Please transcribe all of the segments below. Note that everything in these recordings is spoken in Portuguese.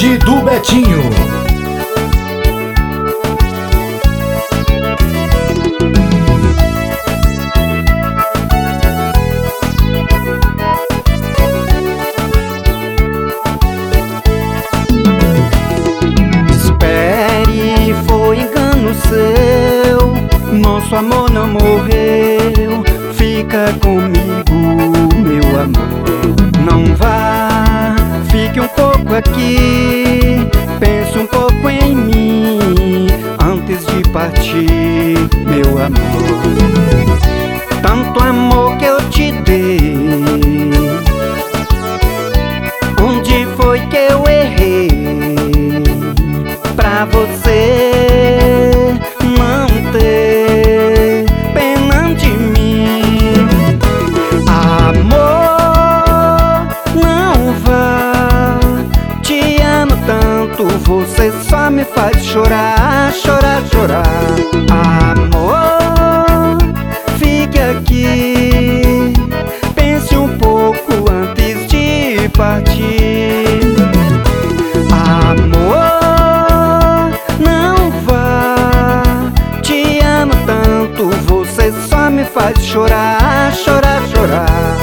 Bonde do Betinho. Espere, foi engano seu, nosso amor não morreu. Fica comigo, meu amor, não vá, fique um pouco aqui, pense um pouco em mim antes de partir, meu amor. Tanto amor que eu te dei, onde foi que eu errei pra você não ter pena de mim? Amor, não vá, te amo tanto, você só me faz chorar, chorar, chorar. Amor, fique aqui, pense um pouco antes de partir. Amor, não vá, te amo tanto, você só me faz chorar, chorar, chorar.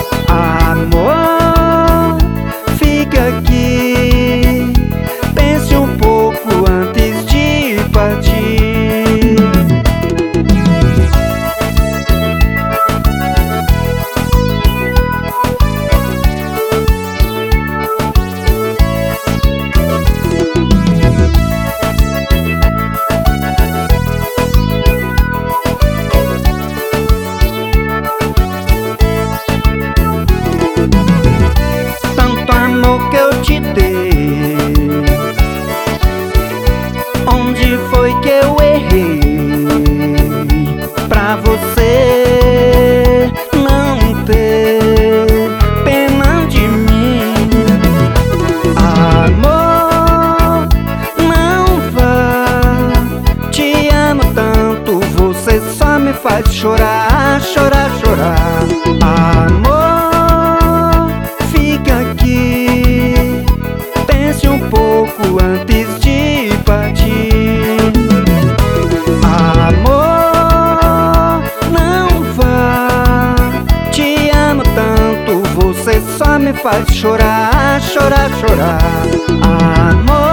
Amor, fica aqui, pense um pouco antes de partir. Tanto amor que eu te dei, onde foi que eu errei pra você não ter pena de mim? Amor, não vá, te amo tanto, você só me faz chorar, chorar, chorar. Amor, fica aqui, pense um pouco antes de partir. Amor, não vá, te amo tanto, você só me faz chorar, chorar, chorar. Amor,